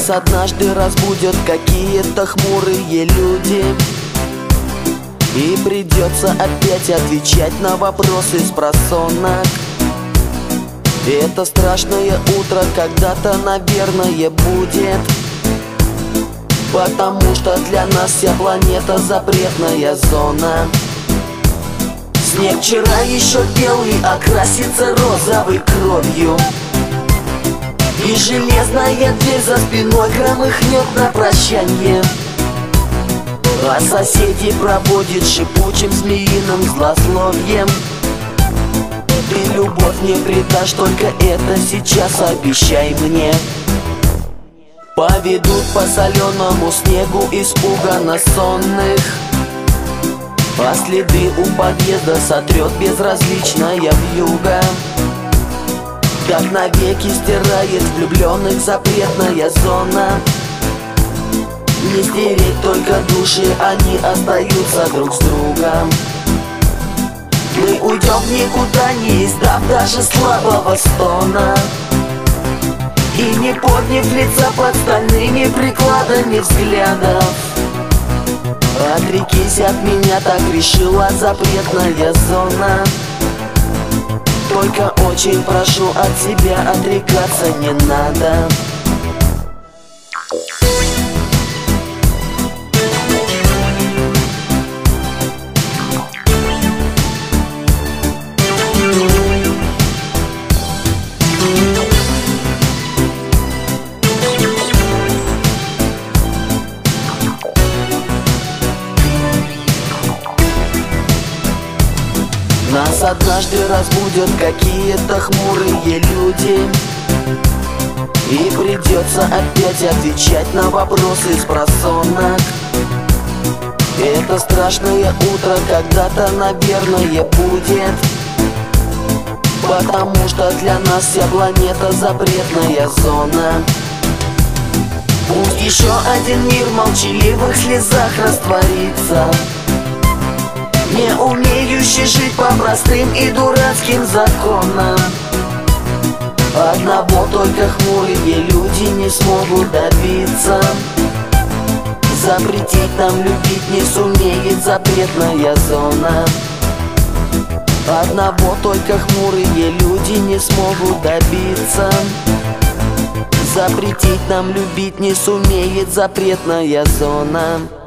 Нас однажды разбудят какие-то хмурые люди, и придется опять отвечать на вопросы спросонок. Это страшное утро когда-то, наверное, будет, потому что для нас вся планета запретная зона. Снег вчера еще белый окрасится розовой кровью, и железная дверь за спиной громыхнет на прощанье, а соседи проводят шипучим змеиным злословием. Ты любовь не предашь, только это сейчас обещай мне. Поведут по соленому снегу испуганно сонных, а следы у подъезда сотрет безразличная вьюга. Как навеки стирает влюбленных запретная зона. Не стереть только души, они остаются друг с другом. Мы уйдем никуда, не издав даже слабого стона, и не подняв лица под стальными прикладами взглядов. Отрекись от меня, так решила запретная зона. Только очень прошу, от тебя отрекаться не надо. Нас однажды разбудят какие-то хмурые люди, и придется опять отвечать на вопросы спросонок. Это страшное утро когда-то, наверное, будет, потому что для нас вся планета запретная зона. Пусть еще один мир в молчаливых слезах растворится, не умеющий жить по простым и дурацким законам. Одного только хмурые люди не смогут добиться. Запретить нам любить не сумеет запретная зона. Одного только хмурые люди не смогут добиться. Запретить нам любить не сумеет запретная зона.